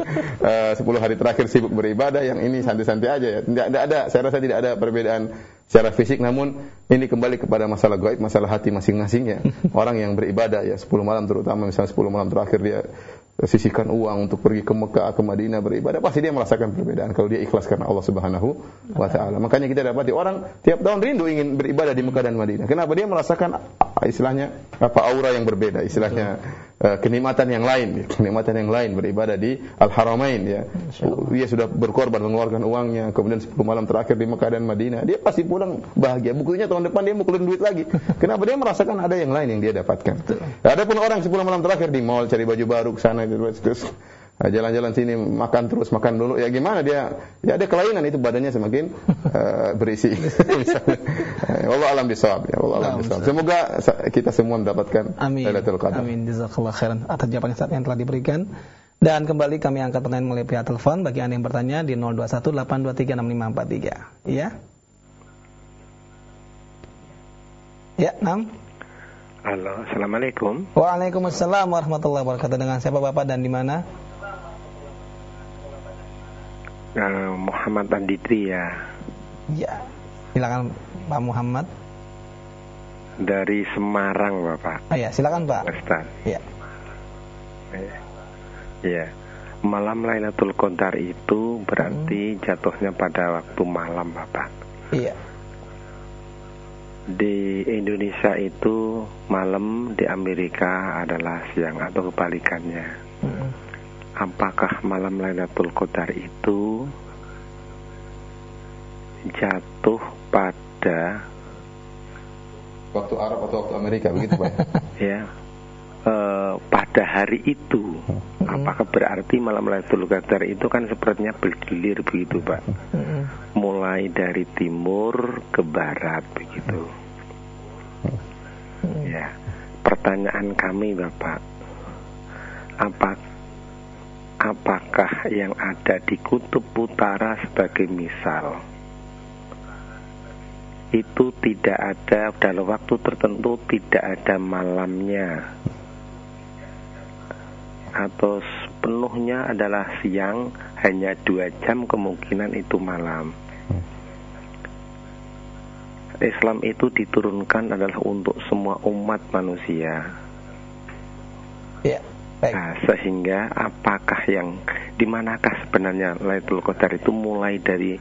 uh, sepuluh hari terakhir sibuk beribadah, yang ini santai-santai aja ya. Tidak, tidak ada, saya rasa tidak ada perbedaan secara fisik, namun ini kembali kepada masalah gaib, masalah hati masing-masing ya. Orang yang beribadah ya sepuluh malam, terutama misalnya sepuluh malam terakhir dia sisihkan uang untuk pergi ke Mekah, ke Madinah beribadah, pasti dia merasakan perbedaan kalau dia ikhlas karena Allah Subhanahu wa taala. Makanya kita dapati orang tiap tahun rindu ingin beribadah di Mekah dan Madinah. Kenapa? Dia merasakan istilahnya apa aura yang berbeda, istilahnya uh, kenikmatan yang lain, kenikmatan yang lain beribadah di Al-Haramain ya. Dia sudah berkorban mengeluarkan uangnya, kemudian sepuluh malam terakhir di Mekah dan Madinah, dia pasti pulang bahagia. Buktinya tahun depan dia mau keluar duit lagi. Kenapa? Dia merasakan ada yang lain yang dia dapatkan. Adapun orang sepuluh malam terakhir di mall cari baju baru ke sana terus jalan-jalan sini makan terus makan dulu, ya gimana dia? Ya ada kelainan, itu badannya semakin uh, berisi. Wallahu a'lam bishawab. Ya, wallahu a'lam bishawab. Semoga kita semua mendapatkan Lailatul Qadar. Amin. Jazakallahu khairan atas jawaban yang telah diberikan. Dan kembali kami angkat pertanyaan melalui pihak telepon bagi Anda yang bertanya di nol dua satu delapan dua tiga enam lima empat tiga. Ya. Ya, enam. Halo, assalamualaikum. Waalaikumsalam warahmatullahi wabarakatuh. Dengan siapa Bapak dan di mana? Uh, Muhammad Anditri ya. Ya, silakan Pak Muhammad. Dari Semarang Bapak. Oh ya, silakan Pak. Ustaz. Ya. Ya. Malam Lailatul Qadar itu berarti hmm. jatuhnya pada waktu malam Bapak. Iya. Di Indonesia itu malam, di Amerika adalah siang atau kebalikannya. Hmm. Apakah malam Lailatul Qadar itu jatuh pada waktu Arab atau waktu Amerika, begitu Pak? Ya, e, pada hari itu. Mm-hmm. Apakah berarti malam Lailatul Qadar itu kan sepertinya bergilir begitu Pak? Mm-hmm. Mulai dari timur ke barat begitu. Mm-hmm. Ya, pertanyaan kami Bapak, apa apakah yang ada di kutub utara sebagai misal itu tidak ada dalam waktu tertentu, tidak ada malamnya, atau sepenuhnya adalah siang, hanya dua jam kemungkinan itu malam? Islam itu diturunkan adalah untuk semua umat manusia. Ya. Nah, sehingga apakah yang dimanakah sebenarnya Lailatul Qadar itu mulai dari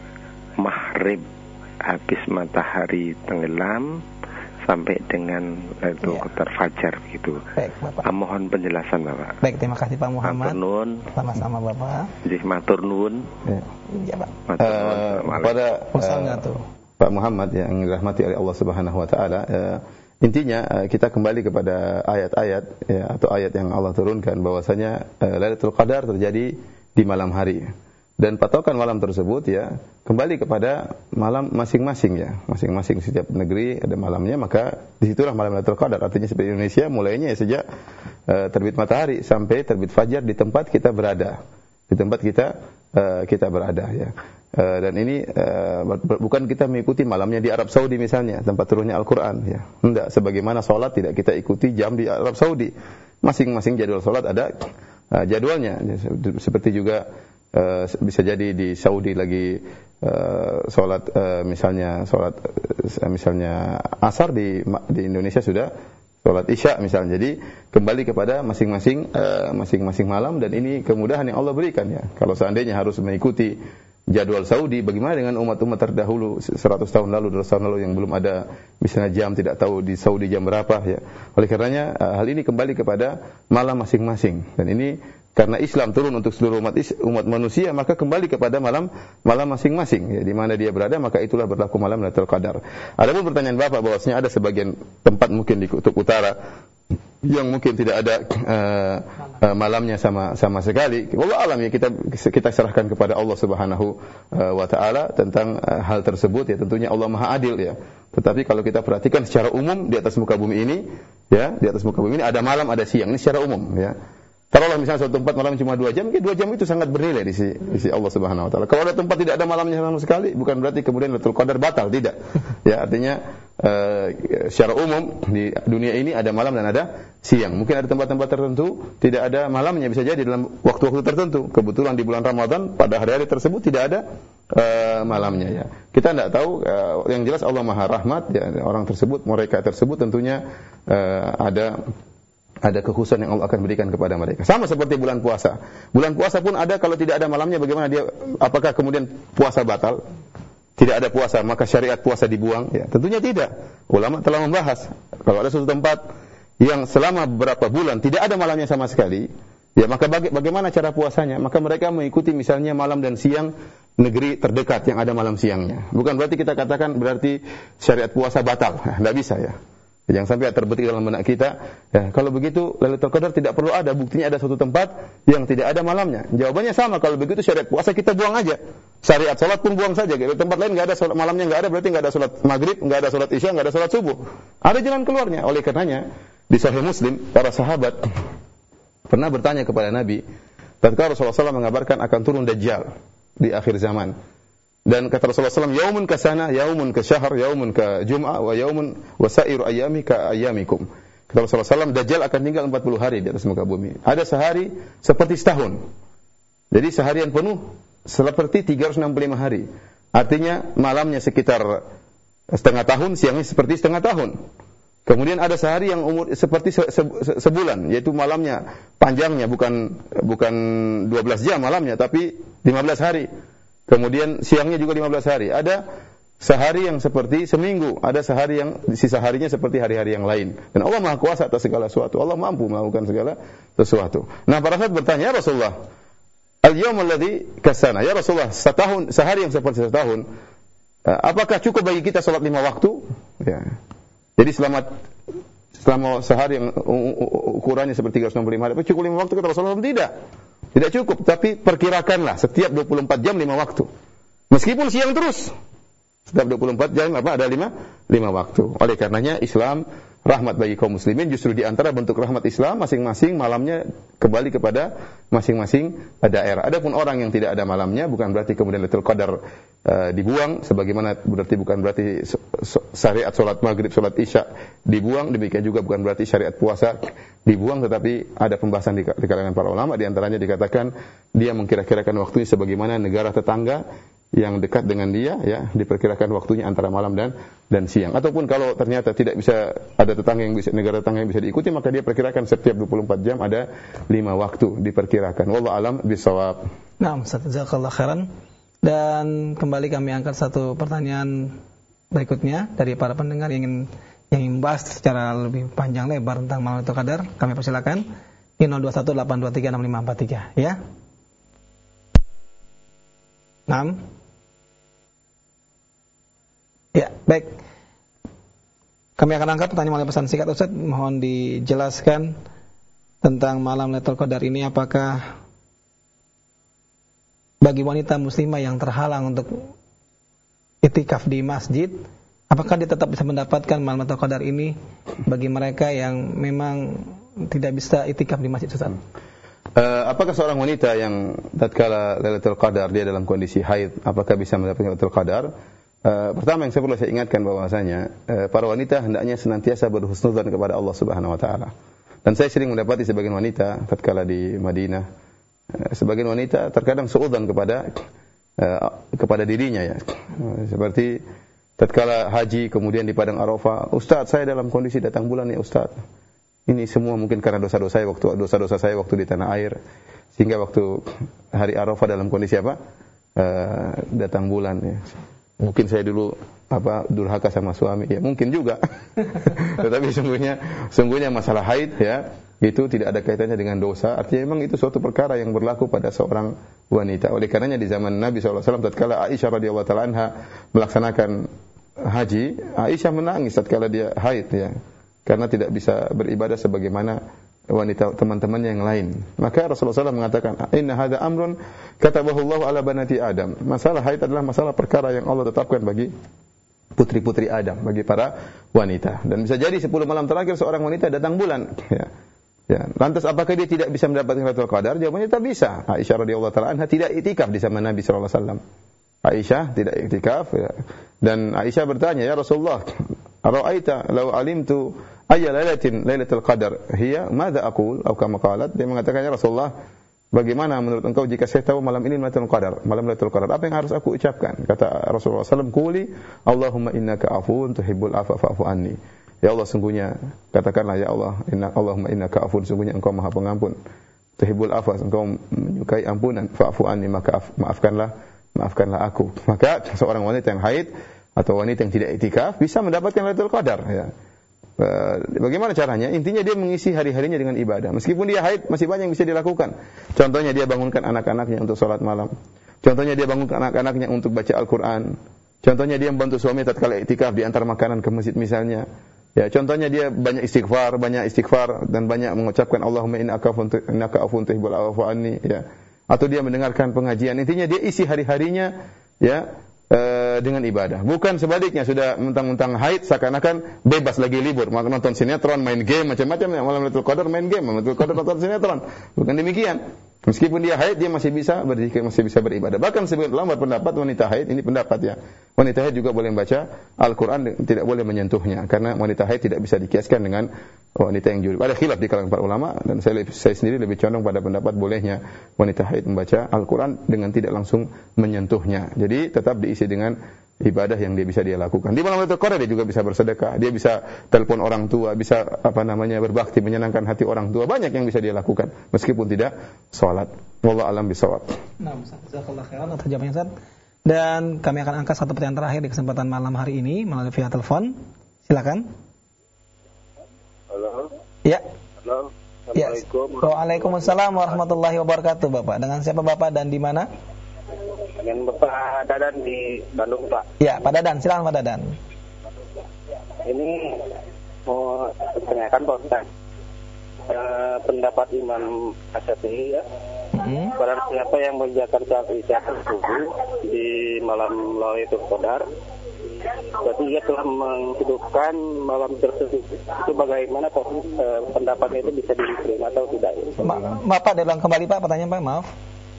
maghrib habis matahari tenggelam sampai dengan Lailatul ya. Qadar fajar begitu. Baik, Bapak. Ah, mohon penjelasan Bapak. Baik, terima kasih Pak Muhammad. Matur nuwun. Sama-sama Bapak. Nggih, matur nuwun. Ya, ya Pak. Matur nuwun. Uh, pada uh, Pak Muhammad yang dirahmati oleh Allah Subhanahu wa taala, uh, intinya kita kembali kepada ayat-ayat ya, atau ayat yang Allah turunkan bahwasanya uh, Lailatul Qadar terjadi di malam hari. Dan patokan malam tersebut ya kembali kepada malam masing-masing ya. Masing-masing setiap negeri ada malamnya, maka disitulah malam Lailatul Qadar. Artinya seperti Indonesia mulainya ya sejak uh, terbit matahari sampai terbit fajar di tempat kita berada. Di tempat kita uh, kita berada ya. Uh, dan ini uh, bukan kita mengikuti malamnya di Arab Saudi misalnya, tempat turunnya Al-Quran ya. Tidak, sebagaimana sholat tidak kita ikuti jam di Arab Saudi. Masing-masing jadwal sholat ada uh, jadwalnya. Seperti juga uh, bisa jadi di Saudi lagi uh, sholat uh, misalnya sholat uh, misalnya asar, di di Indonesia sudah sholat isya misalnya. Jadi kembali kepada masing-masing uh, masing-masing malam, dan ini kemudahan yang Allah berikan ya. Kalau seandainya harus mengikuti jadwal Saudi, bagaimana dengan umat-umat terdahulu seratus tahun lalu, dua ratus tahun lalu yang belum ada misalnya jam, tidak tahu di Saudi jam berapa ya. Oleh karenanya hal ini kembali kepada malam masing-masing, dan ini karena Islam turun untuk seluruh umat umat manusia, maka kembali kepada malam malam masing-masing ya, di mana dia berada, maka itulah berlaku malam Lailatul Qadar. Adapun pertanyaan Bapak bahwasanya ada sebagian tempat mungkin di kutub utara yang mungkin tidak ada uh, uh, malamnya sama sama sekali. Wallahu alam ya, kita kita serahkan kepada Allah Subhanahu uh, wa taala tentang uh, hal tersebut ya. Tentunya Allah Maha Adil ya. Tetapi kalau kita perhatikan secara umum di atas muka bumi ini ya, di atas muka bumi ini ada malam, ada siang. Ini secara umum ya. Taruhlah misalnya suatu tempat malam cuma dua jam, mungkin dua jam itu sangat bernilai di sisi, di sisi Allah Subhanahu wa taala. Kalau ada tempat tidak ada malamnya sama sekali, bukan berarti kemudian Lailatul Qadar batal, tidak. Ya, artinya uh, secara umum di dunia ini ada malam dan ada siang. Mungkin ada tempat-tempat tertentu tidak ada malamnya, bisa jadi dalam waktu-waktu tertentu. Kebetulan di bulan Ramadan pada hari-hari tersebut tidak ada uh, malamnya ya. Kita tidak tahu, uh, yang jelas Allah Maha Rahmat ya, orang tersebut, mereka tersebut tentunya uh, ada ada kekhususan yang Allah akan berikan kepada mereka. Sama seperti bulan puasa. Bulan puasa pun ada, kalau tidak ada malamnya bagaimana dia, apakah kemudian puasa batal? Tidak ada puasa, maka syariat puasa dibuang? Ya, tentunya tidak. Ulama telah membahas, kalau ada suatu tempat yang selama beberapa bulan tidak ada malamnya sama sekali, ya maka baga- bagaimana cara puasanya? Maka mereka mengikuti misalnya malam dan siang negeri terdekat yang ada malam siangnya. Bukan berarti kita katakan berarti syariat puasa batal. Tidak bisa ya. Jangan sampai terbetik dalam benak kita, ya, kalau begitu Lailatul Qadar tidak perlu ada, buktinya ada suatu tempat yang tidak ada malamnya. Jawabannya sama, kalau begitu syariat puasa kita buang aja. Syariat salat pun buang saja. Di tempat lain enggak ada salat malamnya, enggak ada, berarti enggak ada salat maghrib, enggak ada salat isya, enggak ada salat subuh. Ada jalan keluarnya. Oleh karenanya di Sahih Muslim para sahabat pernah bertanya kepada Nabi, tatkala Rasulullah shallallahu alaihi wasallam mengabarkan akan turun Dajjal di akhir zaman. Dan kata Rasulullah shallallahu alaihi wasallam, yaumun kasana, yaumun kasyahr, yaumun ka jum'ah, wa yaumun wasairu ayyami ka ayyamikum. Kata Rasulullah shallallahu alaihi wasallam, Dajjal akan tinggal empat puluh hari di atas muka bumi. Ada sehari seperti setahun. Jadi seharian penuh seperti tiga ratus enam puluh lima hari. Artinya malamnya sekitar setengah tahun, siangnya seperti setengah tahun. Kemudian ada sehari yang umur seperti se, se, se, sebulan, yaitu malamnya panjangnya bukan bukan dua belas jam malamnya, tapi lima belas hari. Kemudian siangnya juga lima belas hari. Ada sehari yang seperti seminggu, ada sehari yang sisa harinya seperti hari-hari yang lain. Dan Allah Maha Kuasa atas segala sesuatu. Allah mampu melakukan segala sesuatu. Nah, para sahabat bertanya, ya Rasulullah, al-yawm alladhi kasana, ya Rasulullah, setahun, sehari yang seperti setahun, apakah cukup bagi kita salat lima waktu? Ya. Jadi selama selama sehari yang ukurannya seperti tiga ratus enam puluh lima hari, cukup lima waktu? Kata Rasulullah, tidak. Tidak cukup, tapi perkirakanlah setiap dua puluh empat jam lima waktu. Meskipun siang terus, setiap dua puluh empat jam apa ada lima lima waktu. Oleh karenanya Islam rahmat bagi kaum muslimin, justru di antara bentuk rahmat Islam masing-masing malamnya kembali kepada masing-masing daerah. Adapun orang yang tidak ada malamnya bukan berarti kemudian Lailatul Qadar uh, dibuang, sebagaimana berarti bukan berarti syariat salat maghrib, salat isya dibuang, demikian juga bukan berarti syariat puasa dibuang, tetapi ada pembahasan di, di kalangan para ulama, di antaranya dikatakan dia mengkira-kirakan waktunya sebagaimana negara tetangga yang dekat dengan dia, ya, diperkirakan waktunya antara malam dan dan siang. Ataupun kalau ternyata tidak bisa, ada tetangga yang bisa, negara tetangga yang bisa diikuti, maka dia perkirakan setiap dua puluh empat jam ada lima waktu diperkirakan. Wallahu alam bisawab. Naam, Ustaz, jazakallahu khairan. Dan kembali kami angkat satu pertanyaan berikutnya dari para pendengar yang ingin yang ingin membahas secara lebih panjang lebar tentang malam Lailatul Qadar. Kami persilakan di nol dua satu delapan dua tiga enam lima empat tiga, ya. Naam. Ya, baik. Kami akan angkat pertanyaan melalui pesan singkat, Ustaz. Mohon dijelaskan tentang malam Lailatul Qadar ini, apakah bagi wanita muslimah yang terhalang untuk iktikaf di masjid, apakah dia tetap bisa mendapatkan malam Lailatul Qadar ini bagi mereka yang memang tidak bisa iktikaf di masjid, Ustaz? Uh, apakah seorang wanita yang tatkala Lailatul Qadar dia dalam kondisi haid, apakah bisa mendapatkan Lailatul Qadar? Uh, pertama yang saya perlu saya ingatkan bahwasanya uh, para wanita hendaknya senantiasa berhusnudzan kepada Allah Subhanahu wa taala. Dan saya sering mendapati sebagian wanita tatkala di Madinah, uh, sebagian wanita terkadang suudzon kepada uh, kepada dirinya, ya. Uh, seperti tatkala haji kemudian di padang Arafah, "Ustaz, saya dalam kondisi datang bulan ya, Ustaz. Ini semua mungkin karena dosa-dosa saya waktu dosa-dosa saya waktu di tanah air, sehingga waktu hari Arafah dalam kondisi apa? Uh, datang bulan, ya. Mungkin saya dulu apa durhaka sama suami, ya mungkin juga." Tetapi sungguhnya sungguhnya masalah haid, ya, itu tidak ada kaitannya dengan dosa. Artinya memang itu suatu perkara yang berlaku pada seorang wanita. Oleh karenanya di zaman Nabi shallallahu alaihi wasallam tatkala Aisyah radhiyallahu taala anha melaksanakan haji, Aisyah menangis tatkala dia haid, ya, karena tidak bisa beribadah sebagaimana wanita teman-temannya yang lain. Maka Rasulullah shallallahu alaihi wasallam mengatakan, "Inna hadza amrun katabahu Allah ala banati Adam." Masalah haid adalah masalah perkara yang Allah tetapkan bagi putri-putri Adam, bagi para wanita. Dan bisa jadi sepuluh malam terakhir seorang wanita datang bulan, ya. Ya, lantas apakah dia tidak bisa mendapatkan Lailatul Qadar? Jawabannya tak bisa. Aisyah radhiyallahu taala anha tidak iktikaf di zaman Nabi sallallahu alaihi wasallam. Aisyah tidak iktikaf, ya. Dan Aisyah bertanya, "Ya Rasulullah, ara'aita law alimtu ayya lailatin lailatul qadar hiya madza aqul?" Atau kama qalat, dia mengatakan, "Ya Rasulullah, bagaimana menurut engkau jika saya tahu malam ini Lailatul Qadar, malam Lailatul Qadar, apa yang harus aku ucapkan?" Kata Rasulullah sallallahu alaihi wasallam, "Quli Allahumma innaka afuwun tuhibbul afwa fa'fu anni." Ya Allah, sungguhnya, katakanlah, ya Allah, inna Allahumma innaka afuwun, sungguhnya engkau Maha Pengampun, tuhibbul afwa, engkau menyukai ampunan, fa'fu anni, maka maafkanlah, maafkanlah aku. Maka seorang wanita yang haid atau wanita yang tidak iktikaf bisa mendapatkan Lailatul Qadar, ya. Bagaimana caranya? Intinya dia mengisi hari-harinya dengan ibadah. Meskipun dia haid, masih banyak yang bisa dilakukan. Contohnya dia bangunkan anak-anaknya untuk sholat malam. Contohnya dia bangunkan anak-anaknya untuk baca Al-Quran. Contohnya dia membantu suami tatkala iktikaf, diantar makanan ke masjid misalnya. Ya, contohnya dia banyak istighfar, banyak istighfar dan banyak mengucapkan Allahumma innaka afuwun tuhibbul afwa anni, ya. Atau dia mendengarkan pengajian. Intinya dia isi hari-harinya ya e, dengan ibadah. Bukan sebaliknya, sudah mentang-mentang haid seakan-akan bebas lagi libur, nonton sinetron, main game, macam-macam. Malam Lailatul Qadar main game, malam Lailatul Qadar nonton sinetron. Bukan demikian. Meskipun dia haid, dia masih bisa berzikir, masih bisa beribadah. Bahkan sebagian ulama berpendapat wanita haid, ini pendapat ya, wanita haid juga boleh membaca Al-Quran, tidak boleh menyentuhnya, karena wanita haid tidak bisa dikiaskan dengan wanita yang junub. Ada khilaf di kalangan para ulama, dan saya, saya sendiri lebih condong pada pendapat bolehnya wanita haid membaca Al-Quran dengan tidak langsung menyentuhnya. Jadi tetap diisi dengan ibadah yang dia bisa dia lakukan. Di malam Lailatul Qadar dia juga bisa bersedekah, dia bisa telepon orang tua, bisa apa namanya berbakti, menyenangkan hati orang tua. Banyak yang bisa dia lakukan meskipun tidak salat. Wallahu a'lam bishawab. Nah, Ustaz, jazakallahu khairan atas jawabannya, Ustaz. Dan kami akan angkat satu pertanyaan terakhir di kesempatan malam hari ini melalui via telepon. Silakan. Halo. Ya. Halo. Assalamualaikum. Ya. Waalaikumsalam warahmatullahi wabarakatuh, Bapak. Dengan siapa Bapak dan di mana? Dengan Bapak Dadan di Bandung, Pak. Ya, Pak Dadan, silakan Pak Dadan. Ini mau tanyakan Pak Ustaz. Uh, pendapat Imam Asy-Syafi'i ya. Hmm. Barang siapa yang mengerjakan salat Isya subuh di malam Lailatul Qadar, berarti ia telah menghidupkan malam tersebut. Itu bagaimana Pak? Uh, pendapatnya itu bisa diterima atau tidak? Ma- Bapak dalam kembali Pak, pertanyaan Pak, maaf.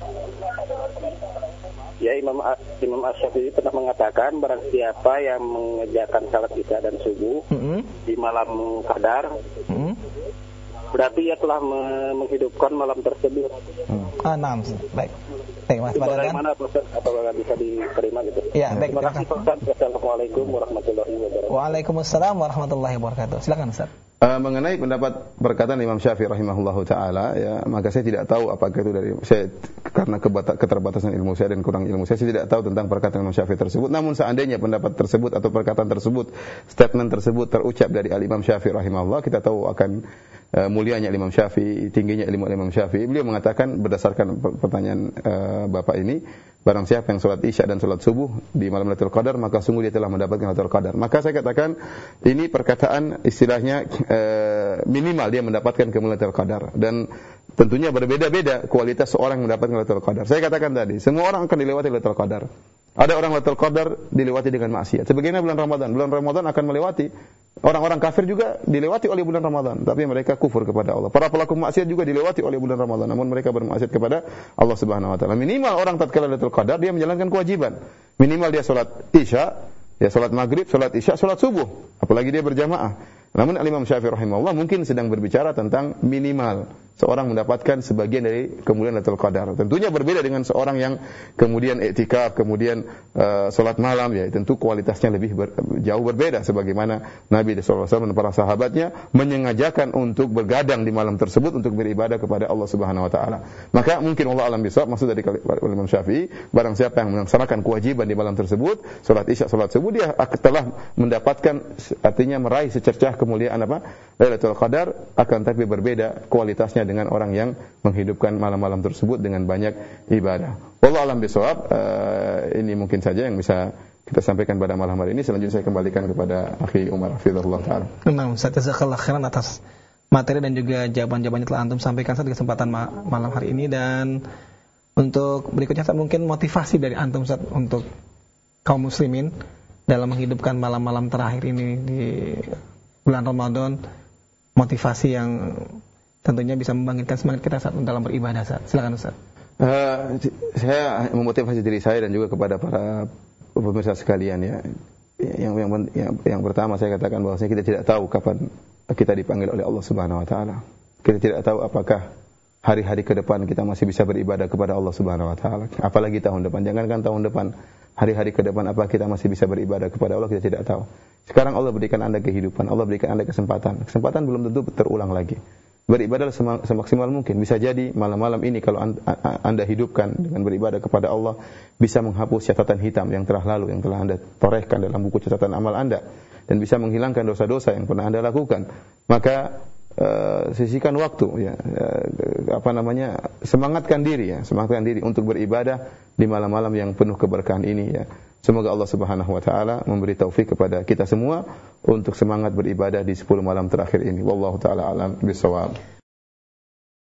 Ya, Imam Imam Asy-Syafi'i pernah mengatakan barang siapa yang mengerjakan salat Isya dan subuh mm-hmm. di malam Qadar, mm-hmm. berarti ia telah menghidupkan malam tersebut. Hmm. Ah, enam. Baik. Baik, Mas Pak Dadan. Bagaimana proses apakah bisa diterima gitu? Ya, baik. Terima kasih Ustaz. Assalamualaikum warahmatullahi wabarakatuh. Waalaikumsalam warahmatullahi wabarakatuh. Silakan Ustaz. Uh, mengenai pendapat perkataan Imam Syafi'i rahimahullahu taala, ya, maka saya tidak tahu apakah itu dari saya karena kebata, keterbatasan ilmu saya dan kurang ilmu saya, saya tidak tahu tentang perkataan Imam Syafi'i tersebut. Namun seandainya pendapat tersebut atau perkataan tersebut, statement tersebut terucap dari Al-Imam Syafi'i rahimahullah, kita tahu akan uh, mulianya Imam Syafi'i, tingginya ilmu Imam Syafi'i. Beliau mengatakan berdasarkan pertanyaan uh, Bapak ini, barang siapa yang salat Isya dan salat subuh di malam Lailatul Qadar, maka sungguh dia telah mendapatkan Lailatul Qadar. Maka saya katakan ini perkataan istilahnya Uh, minimal dia mendapatkan kemuliaan Lailatul Qadar, dan tentunya berbeda-beda kualitas seorang mendapatkan Lailatul Qadar. Saya katakan tadi, semua orang akan dilewati Lailatul Qadar. Ada orang Lailatul Qadar dilewati dengan maksiat. Sebagaimana bulan Ramadan, bulan Ramadan akan melewati orang-orang kafir juga dilewati oleh bulan Ramadan, tapi mereka kufur kepada Allah. Para pelaku maksiat juga dilewati oleh bulan Ramadan, namun mereka bermaksiat kepada Allah Subhanahu wa taala. Minimal orang tatkala Lailatul Qadar dia menjalankan kewajiban. Minimal dia salat Isya, ya salat Maghrib, salat Isya, salat subuh, apalagi dia berjamaah. Namun Al-Imam Syafi'i rahimahullah mungkin sedang berbicara tentang minimal seorang mendapatkan sebagian dari kemuliaan Lailatul Qadar. Tentunya berbeda dengan seorang yang kemudian iktikaf, kemudian uh, salat malam, ya tentu kualitasnya lebih ber, jauh berbeda, sebagaimana Nabi sallallahu alaihi wasallam dan para sahabatnya menyengajakan untuk bergadang di malam tersebut untuk beribadah kepada Allah Subhanahu wa taala. Maka mungkin Allah alam bisawab, maksud dari Imam Syafi'i, barang siapa yang melaksanakan kewajiban di malam tersebut, salat Isya, salat subuh, dia telah mendapatkan, artinya meraih secercah kemuliaan apa? Lailatul Qadar, akan tapi berbeda kualitasnya dengan orang yang menghidupkan malam-malam tersebut dengan banyak ibadah. Wallahu a'lam bishawab. Uh, ini mungkin saja yang bisa kita sampaikan pada malam hari ini. Selanjutnya saya kembalikan kepada Akhi Umar hafizahullah taala. Nah, Ustaz, jazakallahu khairan atas materi dan juga jawaban-jawabannya telah antum sampaikan saat di kesempatan ma- malam hari ini. Dan untuk berikutnya Ustaz, mungkin motivasi dari antum Ustaz untuk kaum muslimin dalam menghidupkan malam-malam terakhir ini di bulan Ramadan, motivasi yang tentunya bisa membangkitkan semangat kita saat dalam beribadah. Saat. Silakan Ustaz. Uh, saya memotivasi diri saya dan juga kepada para pemirsa sekalian, ya. Yang yang yang, yang pertama saya katakan bahwasanya kita tidak tahu kapan kita dipanggil oleh Allah Subhanahu wa taala. Kita tidak tahu apakah hari-hari ke depan kita masih bisa beribadah kepada Allah Subhanahu wa taala. Apalagi tahun depan. Jangankan tahun depan, hari-hari ke depan apa kita masih bisa beribadah kepada Allah, kita tidak tahu. Sekarang Allah berikan Anda kehidupan, Allah berikan Anda kesempatan. Kesempatan belum tentu terulang lagi. Beribadah semaksimal mungkin. Bisa jadi malam-malam ini kalau anda hidupkan dengan beribadah kepada Allah, bisa menghapus catatan hitam yang telah lalu, yang telah anda torehkan dalam buku catatan amal anda, dan bisa menghilangkan dosa-dosa yang pernah anda lakukan. Maka uh, sisihkan waktu, ya, uh, apa namanya, semangatkan diri, ya, semangatkan diri untuk beribadah di malam-malam yang penuh keberkahan ini, ya. Semoga Allah Subhanahu wa taala memberi taufik kepada kita semua untuk semangat beribadah di sepuluh malam terakhir ini. Wallahu taala alam bisawab.